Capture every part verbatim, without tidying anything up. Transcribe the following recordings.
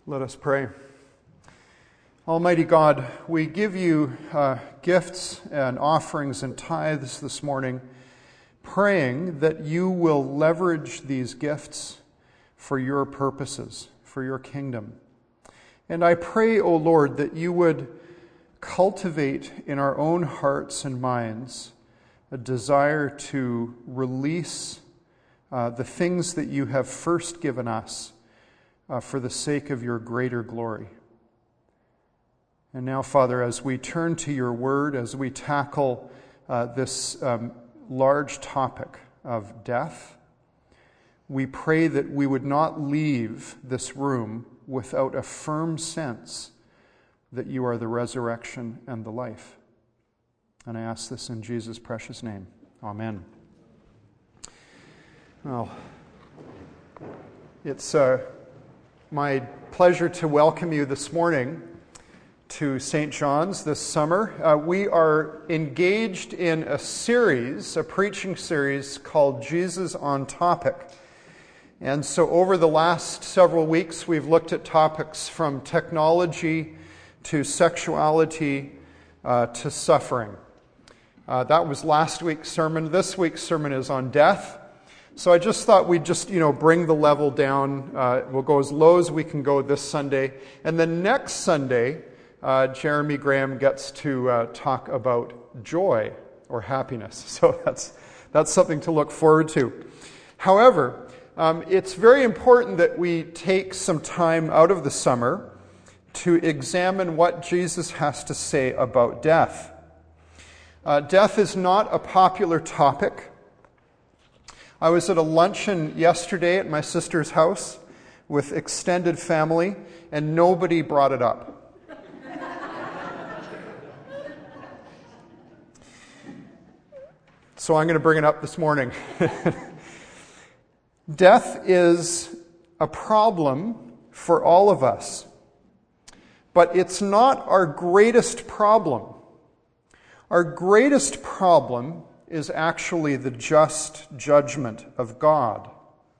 Let us pray. Almighty God, we give you uh, gifts and offerings and tithes this morning, praying that you will leverage these gifts for your purposes, for your kingdom. And I pray, O Lord, that you would cultivate in our own hearts and minds a desire to release uh, the things that you have first given us uh, for the sake of your greater glory. And now, Father, as we turn to your word, as we tackle uh, this um, large topic of death, we pray that we would not leave this room without a firm sense that you are the resurrection and the life. And I ask this in Jesus' precious name. Amen. Well, it's uh, my pleasure to welcome you this morning to Saint John's this summer. Uh, we are engaged in a series, a preaching series called Jesus on Topic. And so over the last several weeks, we've looked at topics from technology to sexuality uh, to suffering. Uh, that was last week's sermon. This week's sermon is on death. So I just thought we'd just, you know, bring the level down. Uh, we'll go as low as we can go this Sunday. And then next Sunday, uh, Jeremy Graham gets to uh, talk about joy or happiness. So that's that's something to look forward to. However, um, it's very important that we take some time out of the summer to examine what Jesus has to say about death. Uh, death is not a popular topic. I was at a luncheon yesterday at my sister's house with extended family, and nobody brought it up. So I'm going to bring it up this morning. Death is a problem for all of us, but it's not our greatest problem. Our greatest problem is actually the just judgment of God.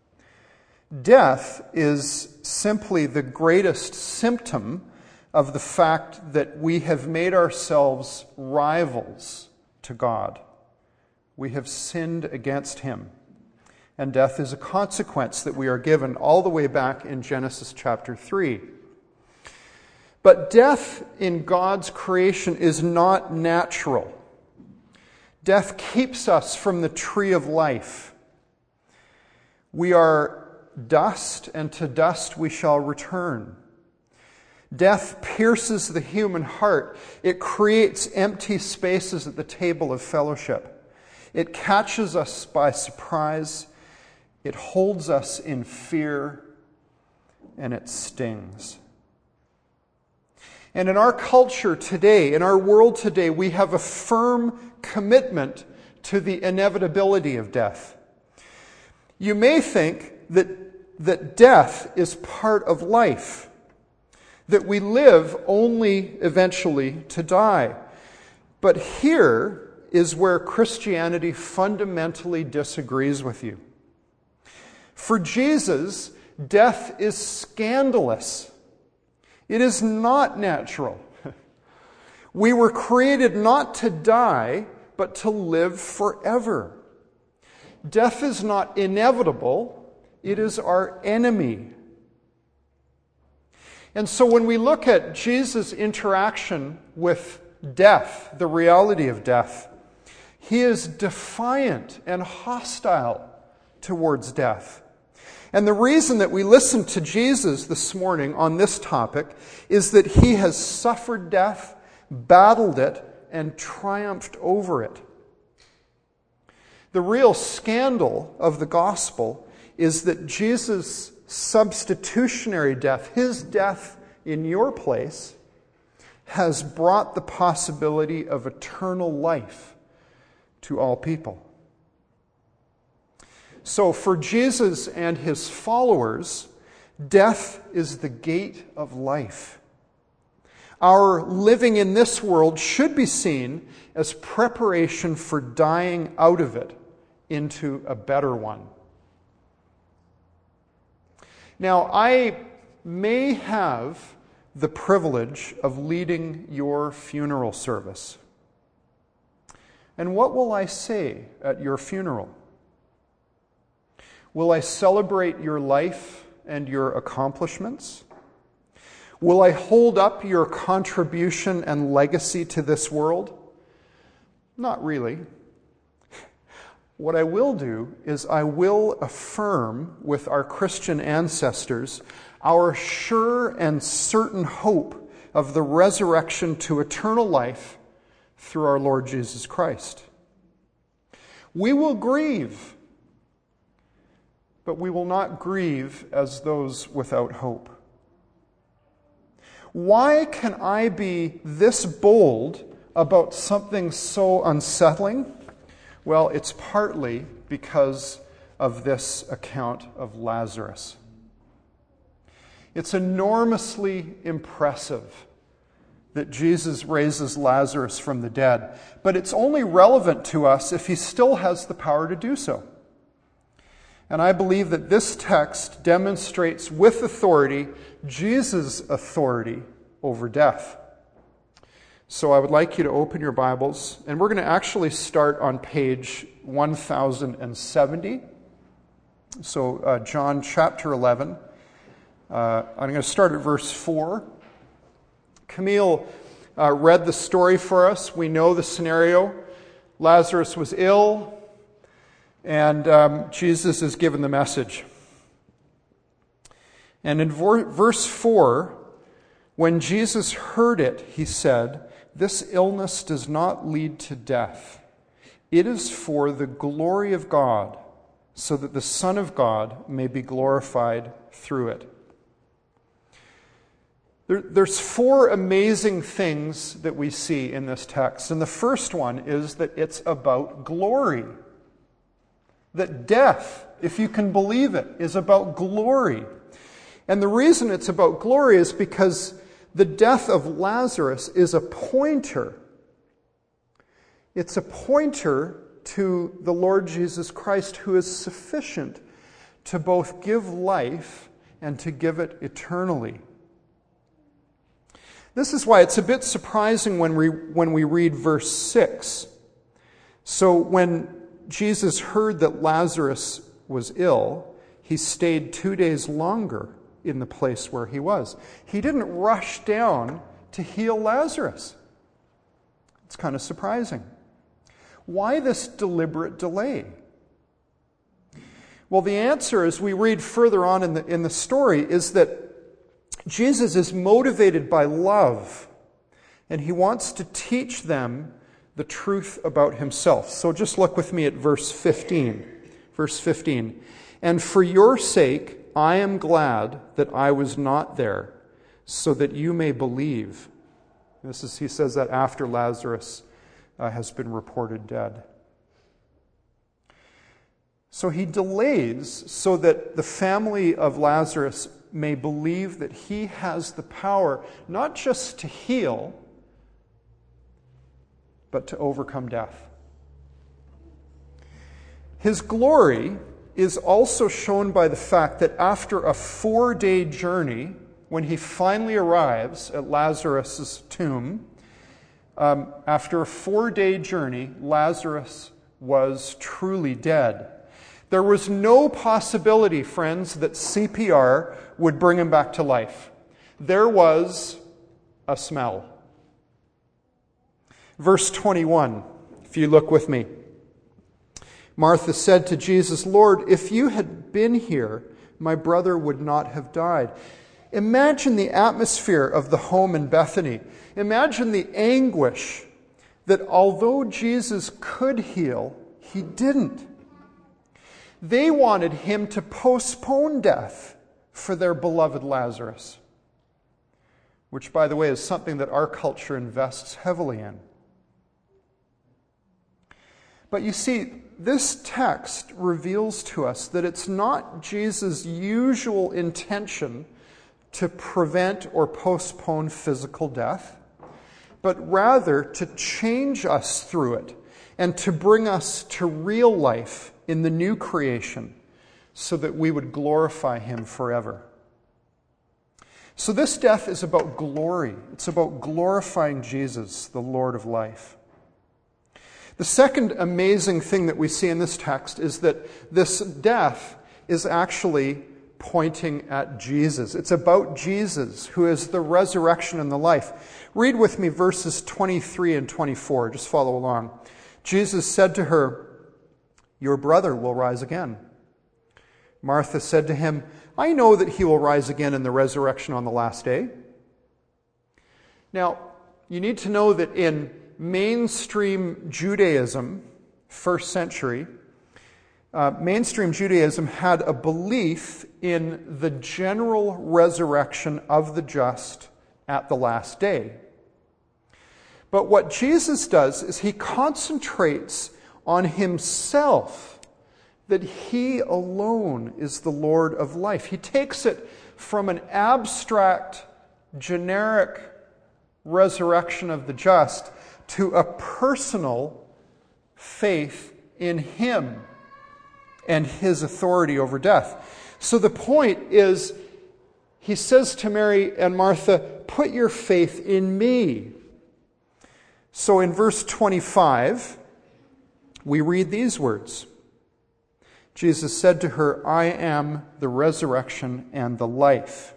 Death is simply the greatest symptom of the fact that we have made ourselves rivals to God. We have sinned against Him. And death is a consequence that we are given all the way back in Genesis chapter three. But death in God's creation is not natural. Death keeps us from the tree of life. We are dust, and to dust we shall return. Death pierces the human heart. It creates empty spaces at the table of fellowship. It catches us by surprise. It holds us in fear, and it stings. And in our culture today, in our world today, we have a firm commitment to the inevitability of death. You may think that, that death is part of life, that we live only eventually to die. But here is where Christianity fundamentally disagrees with you. For Jesus, death is scandalous. It is not natural. We were created not to die, but to live forever. Death is not inevitable, it is our enemy. And so when we look at Jesus' interaction with death, the reality of death, he is defiant and hostile towards death. And the reason that we listen to Jesus this morning on this topic is that he has suffered death, battled it, and triumphed over it. The real scandal of the gospel is that Jesus' substitutionary death, his death in your place, has brought the possibility of eternal life to all people. So for Jesus and his followers, death is the gate of life. Our living in this world should be seen as preparation for dying out of it into a better one. Now, I may have the privilege of leading your funeral service. And what will I say at your funeral? Will I celebrate your life and your accomplishments? Will I hold up your contribution and legacy to this world? Not really. What I will do is I will affirm with our Christian ancestors our sure and certain hope of the resurrection to eternal life through our Lord Jesus Christ. We will grieve, but we will not grieve as those without hope. Why can I be this bold about something so unsettling? Well, it's partly because of this account of Lazarus. It's enormously impressive that Jesus raises Lazarus from the dead, but it's only relevant to us if he still has the power to do so. And I believe that this text demonstrates with authority Jesus' authority over death. So I would like you to open your Bibles, and we're going to actually start on page one thousand seventy. So uh, John chapter eleven. Uh, I'm going to start at verse four. Camille uh, read the story for us. We know the scenario. Lazarus was ill, and um, Jesus is given the message. And in vor- verse four, when Jesus heard it, he said, "This illness does not lead to death. It is for the glory of God, so that the Son of God may be glorified through it." There, there's four amazing things that we see in this text. And the first one is that it's about glory. That death, if you can believe it, is about glory. And the reason it's about glory is because the death of Lazarus is a pointer. It's a pointer to the Lord Jesus Christ, who is sufficient to both give life and to give it eternally. This is why it's a bit surprising when we, when we read verse six. So when Jesus heard that Lazarus was ill, he stayed two days longer in the place where he was. He didn't rush down to heal Lazarus. It's kind of surprising. Why this deliberate delay? Well, the answer, as we read further on in the, in the story, is that Jesus is motivated by love, and he wants to teach them the truth about himself. So just look with me at verse fifteen. Verse fifteen. "And for your sake, I am glad that I was not there, so that you may believe." This is, he says that after Lazarus uh, has been reported dead. So he delays so that the family of Lazarus may believe that he has the power not just to heal, but to overcome death. His glory is also shown by the fact that after a four-day journey, when he finally arrives at Lazarus' tomb, um, after a four-day journey, Lazarus was truly dead. There was no possibility, friends, that C P R would bring him back to life. There was a smell. Verse twenty-one, if you look with me. "Martha said to Jesus, 'Lord, if you had been here, my brother would not have died.'" Imagine the atmosphere of the home in Bethany. Imagine the anguish that although Jesus could heal, he didn't. They wanted him to postpone death for their beloved Lazarus, which, by the way, is something that our culture invests heavily in. But you see, this text reveals to us that it's not Jesus' usual intention to prevent or postpone physical death, but rather to change us through it and to bring us to real life in the new creation so that we would glorify him forever. So this death is about glory. It's about glorifying Jesus, the Lord of life. The second amazing thing that we see in this text is that this death is actually pointing at Jesus. It's about Jesus, who is the resurrection and the life. Read with me verses twenty-three and twenty-four. Just follow along. Jesus said to her, "Your brother will rise again." Martha said to him, "I know that he will rise again in the resurrection on the last day." Now, you need to know that in mainstream Judaism, first century, uh, mainstream Judaism had a belief in the general resurrection of the just at the last day. But what Jesus does is he concentrates on himself, that he alone is the Lord of life. He takes it from an abstract, generic resurrection of the just to a personal faith in him and his authority over death. So the point is, he says to Mary and Martha, "Put your faith in me." So in verse twenty-five, we read these words. Jesus said to her, "I am the resurrection and the life."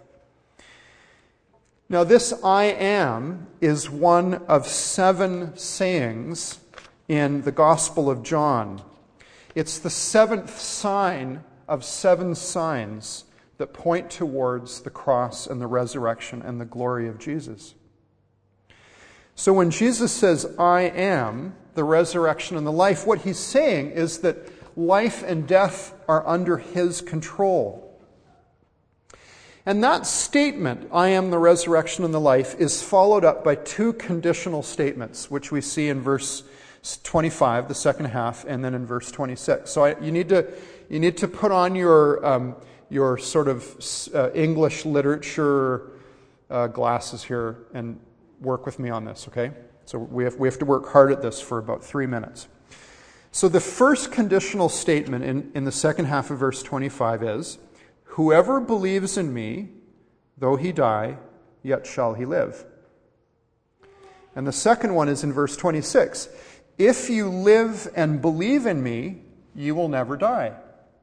Now this "I am" is one of seven sayings in the Gospel of John. It's the seventh sign of seven signs that point towards the cross and the resurrection and the glory of Jesus. So when Jesus says, "I am the resurrection and the life," what he's saying is that life and death are under his control. And that statement, "I am the resurrection and the life," is followed up by two conditional statements, which we see in verse twenty-five, the second half, and then in verse twenty-six. So I, you need to you need to put on your um, your sort of uh, English literature uh, glasses here and work with me on this, okay? So we have we have to work hard at this for about three minutes. So the first conditional statement in, in the second half of verse twenty-five is, "Whoever believes in me, though he die, yet shall he live." And the second one is in verse twenty-six. "If you live and believe in me, you will never die."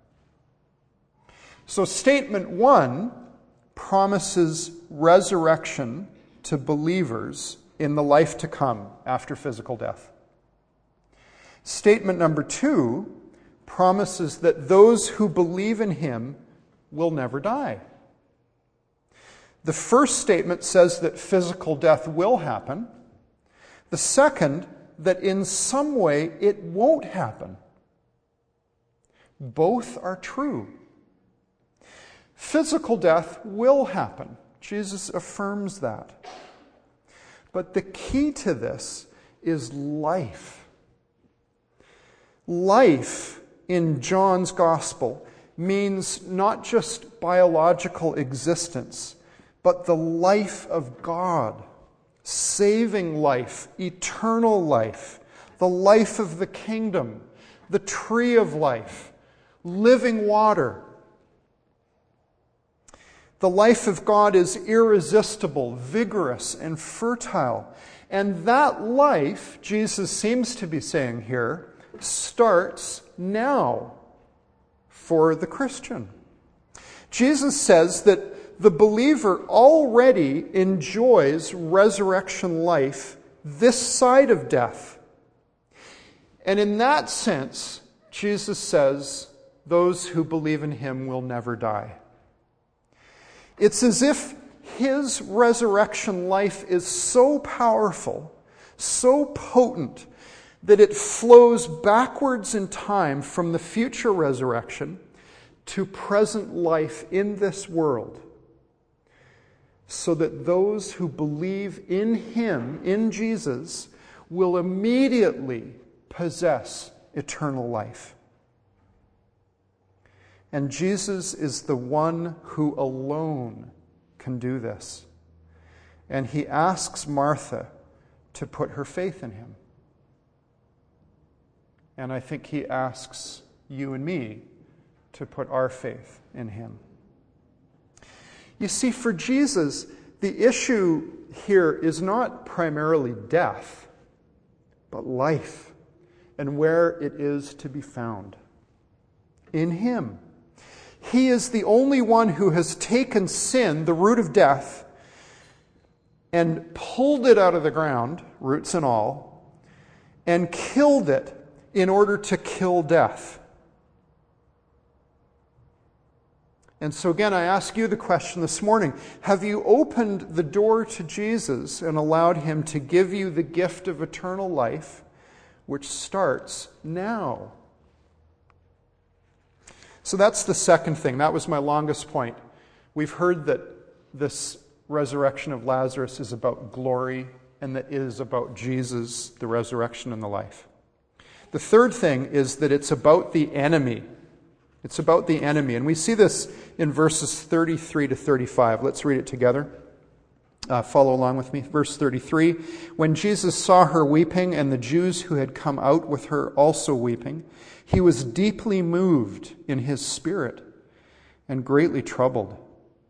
So statement one promises resurrection to believers in the life to come after physical death. Statement number two promises that those who believe in him will never die. The first statement says that physical death will happen. The second, that in some way it won't happen. Both are true. Physical death will happen. Jesus affirms that. But the key to this is life. Life in John's Gospel means not just biological existence, but the life of God, saving life, eternal life, the life of the kingdom, the tree of life, living water. The life of God is irresistible, vigorous, and fertile. And that life, Jesus seems to be saying here, starts now for the Christian. Jesus says that the believer already enjoys resurrection life this side of death. And in that sense, Jesus says those who believe in him will never die. It's as if his resurrection life is so powerful, so potent, that it flows backwards in time from the future resurrection to present life in this world, so that those who believe in him, in Jesus, will immediately possess eternal life. And Jesus is the one who alone can do this. And he asks Martha to put her faith in him. And I think he asks you and me to put our faith in him. You see, for Jesus, the issue here is not primarily death, but life, and where it is to be found. In Him. He is the only one who has taken sin, the root of death, and pulled it out of the ground, roots and all, and killed it in order to kill death. And so again, I ask you the question this morning, have you opened the door to Jesus and allowed Him to give you the gift of eternal life, which starts now? So that's the second thing. That was my longest point. We've heard that this resurrection of Lazarus is about glory and that it is about Jesus, the resurrection and the life. The third thing is that it's about the enemy. It's about the enemy. And we see this in verses thirty-three to thirty-five. Let's read it together. Uh, follow along with me. Verse thirty-three. When Jesus saw her weeping and the Jews who had come out with her also weeping, He was deeply moved in His spirit and greatly troubled.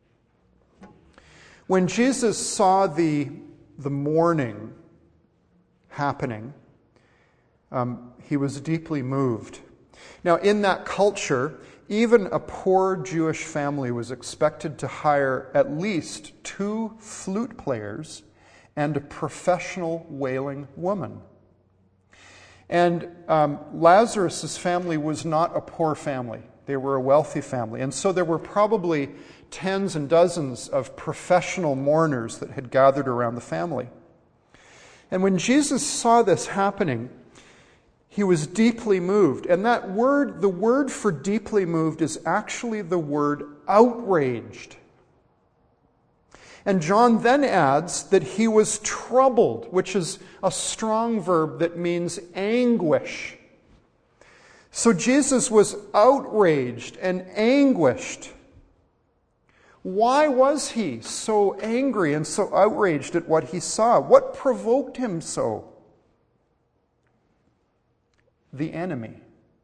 When Jesus saw the, the mourning happening, um, He was deeply moved. Now, in that culture, even a poor Jewish family was expected to hire at least two flute players and a professional wailing woman. And um, Lazarus' family was not a poor family. They were a wealthy family. And so there were probably tens and dozens of professional mourners that had gathered around the family. And when Jesus saw this happening, He was deeply moved. And that word, the word for deeply moved is actually the word outraged. And John then adds that He was troubled, which is a strong verb that means anguish. So Jesus was outraged and anguished. Why was He so angry and so outraged at what He saw? What provoked Him so? The enemy.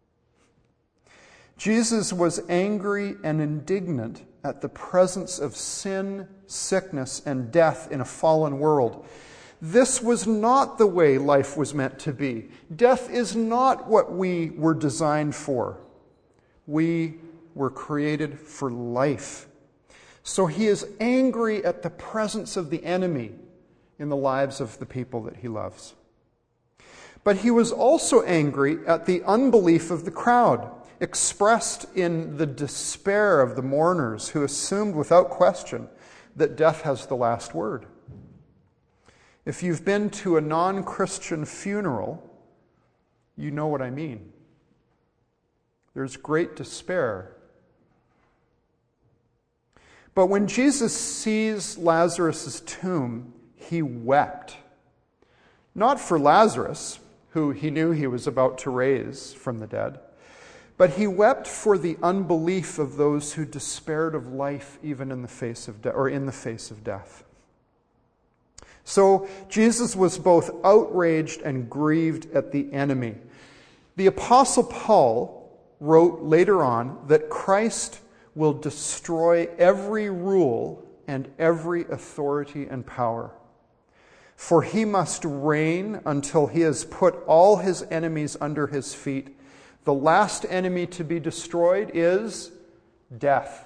Jesus was angry and indignant at the presence of sin, sickness, and death in a fallen world. This was not the way life was meant to be. Death is not what we were designed for. We were created for life. So He is angry at the presence of the enemy in the lives of the people that He loves. But He was also angry at the unbelief of the crowd, expressed in the despair of the mourners who assumed without question that death has the last word. If you've been to a non-Christian funeral, you know what I mean. There's great despair. But when Jesus sees Lazarus' tomb, He wept. Not for Lazarus, who He knew He was about to raise from the dead, but He wept for the unbelief of those who despaired of life even in the face of death, or in the face of death. So Jesus was both outraged and grieved at the enemy. The Apostle Paul wrote later on that Christ will destroy every rule and every authority and power. For He must reign until He has put all His enemies under His feet. The last enemy to be destroyed is death.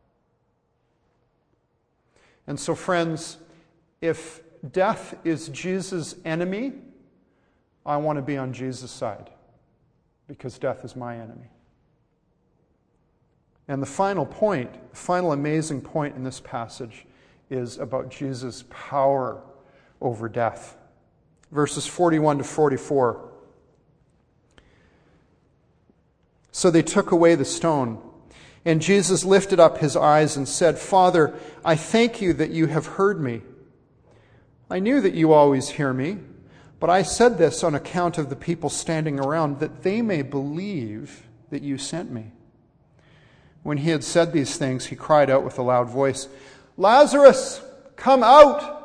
And so, friends, if death is Jesus' enemy, I want to be on Jesus' side, because death is my enemy. And the final point, the final amazing point in this passage is about Jesus' power over death. Verses forty-one to forty-four. So they took away the stone, and Jesus lifted up His eyes and said, Father, I thank You that You have heard me. I knew that You always hear me, but I said this on account of the people standing around, that they may believe that You sent me. When He had said these things, He cried out with a loud voice, Lazarus, come out!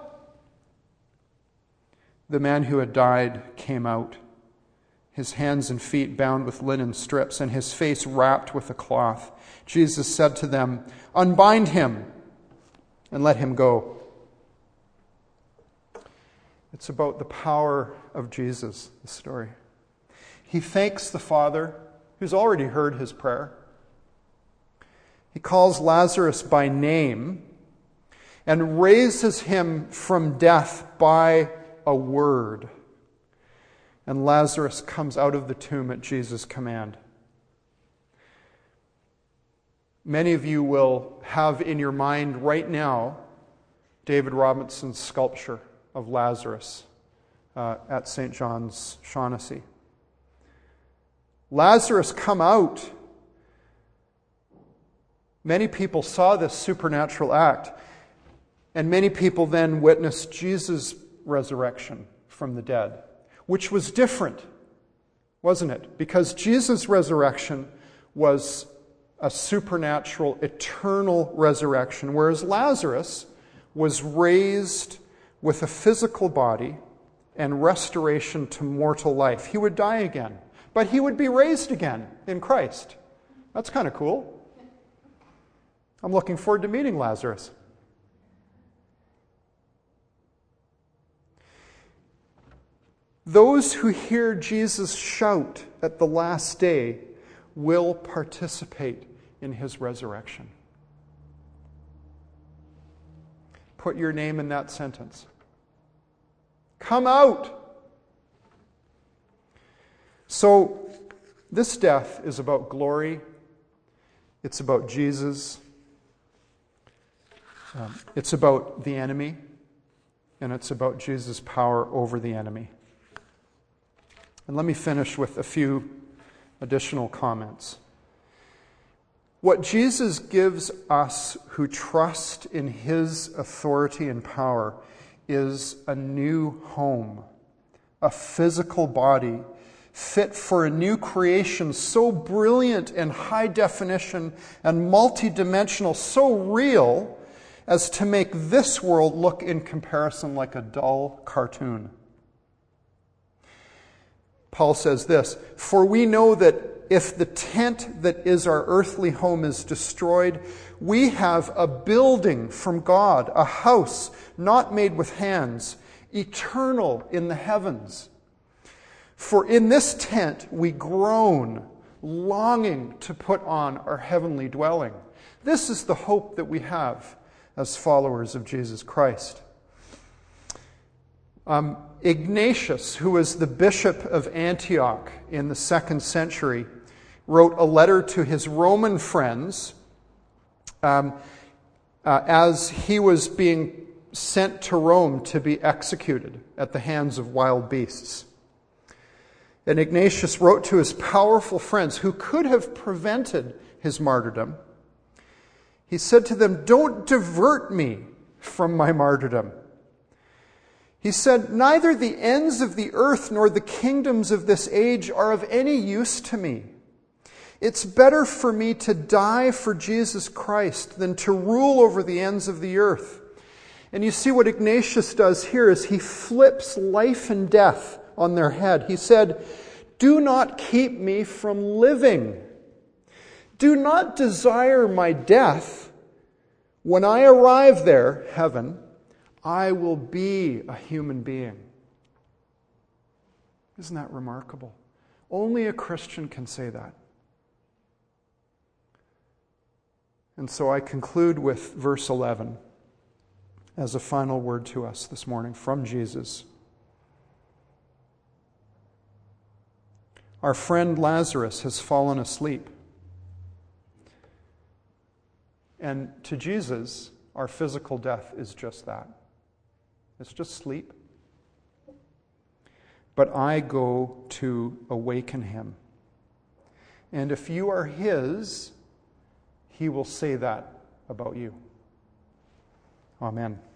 The man who had died came out, his hands and feet bound with linen strips, and his face wrapped with a cloth. Jesus said to them, Unbind him and let him go. It's about the power of Jesus, the story. He thanks the Father, who's already heard his prayer. He calls Lazarus by name and raises him from death by a word. And Lazarus comes out of the tomb at Jesus' command. Many of you will have in your mind right now David Robinson's sculpture of Lazarus uh, at Saint John's, Shaughnessy. Lazarus come out. Many people saw this supernatural act, and many people then witnessed Jesus' resurrection from the dead, which was different, wasn't it? Because Jesus' resurrection was a supernatural, eternal resurrection, whereas Lazarus was raised with a physical body and restoration to mortal life. He would die again, but he would be raised again in Christ. That's kind of cool. I'm looking forward to meeting Lazarus. Those who hear Jesus shout at the last day will participate in his resurrection. Put your name in that sentence. Come out. So, this death is about glory. It's about Jesus. Um, it's about the enemy. And it's about Jesus' power over the enemy. And let me finish with a few additional comments. What Jesus gives us who trust in his authority and power is a new home, a physical body fit for a new creation so brilliant and high definition and multidimensional, so real as to make this world look in comparison like a dull cartoon. Paul says this, "For we know that if the tent that is our earthly home is destroyed, we have a building from God, a house not made with hands, eternal in the heavens. For in this tent we groan, longing to put on our heavenly dwelling." This is the hope that we have as followers of Jesus Christ. Um, Ignatius, who was the bishop of Antioch in the second century, wrote a letter to his Roman friends um, uh, as he was being sent to Rome to be executed at the hands of wild beasts. And Ignatius wrote to his powerful friends who could have prevented his martyrdom. He said to them, "Don't divert me from my martyrdom." He said, "Neither the ends of the earth nor the kingdoms of this age are of any use to me. It's better for me to die for Jesus Christ than to rule over the ends of the earth." And you see what Ignatius does here is he flips life and death on their head. He said, "Do not keep me from living. Do not desire my death. When I arrive there, heaven, I will be a human being." Isn't that remarkable? Only a Christian can say that. And so I conclude with verse eleven as a final word to us this morning from Jesus. Our friend Lazarus has fallen asleep. And to Jesus, our physical death is just that. It's just sleep. But I go to awaken him. And if you are his, he will say that about you. Amen.